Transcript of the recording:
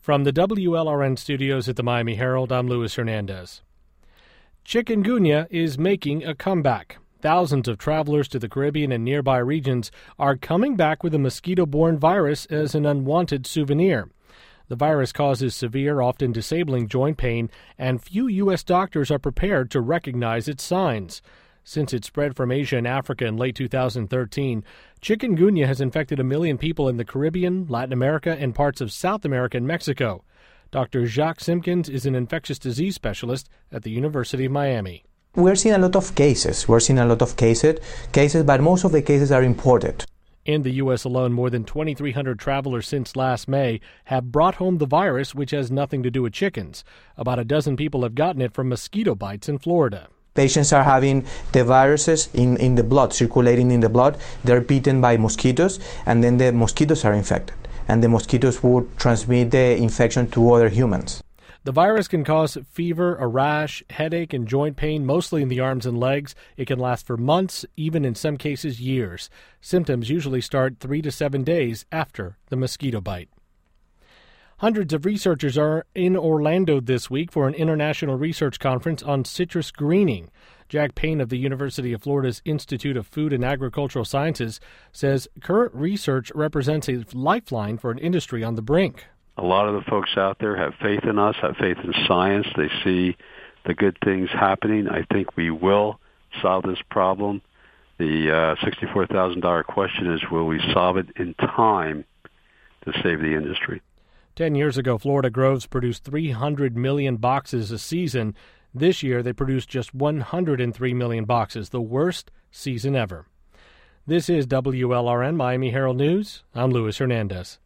From the WLRN studios at the Miami Herald, I'm Luis Hernandez. Chikungunya is making a comeback. Thousands of travelers to the Caribbean and nearby regions are coming back with a mosquito-borne virus as an unwanted souvenir. The virus causes severe, often disabling joint pain, and few U.S. doctors are prepared to recognize its signs. Since it spread from Asia and Africa in late 2013, chikungunya has infected 1 million people in the Caribbean, Latin America, and parts of South America and Mexico. Dr. Jacques Simpkins is an infectious disease specialist at the University of Miami. We're seeing a lot of cases. But most of the cases are imported. In the U.S. alone, more than 2,300 travelers since last May have brought home the virus, which has nothing to do with chickens. About a dozen people have gotten it from mosquito bites in Florida. Patients are having the viruses in the blood, circulating in the blood. They're bitten by mosquitoes, and then the mosquitoes are infected. And the mosquitoes will transmit the infection to other humans. The virus can cause fever, a rash, headache, and joint pain, mostly in the arms and legs. It can last for months, even in some cases years. Symptoms usually start 3 to 7 days after the mosquito bite. Hundreds of researchers are in Orlando this week for an international research conference on citrus greening. Jack Payne of the University of Florida's Institute of Food and Agricultural Sciences says current research represents a lifeline for an industry on the brink. A lot of the folks out there have faith in us, have faith in science. They see the good things happening. I think we will solve this problem. The $64,000 question is, will we solve it in time to save the industry? 10 years ago, Florida groves produced 300 million boxes a season. This year, they produced just 103 million boxes, the worst season ever. This is WLRN Miami Herald News. I'm Luis Hernandez.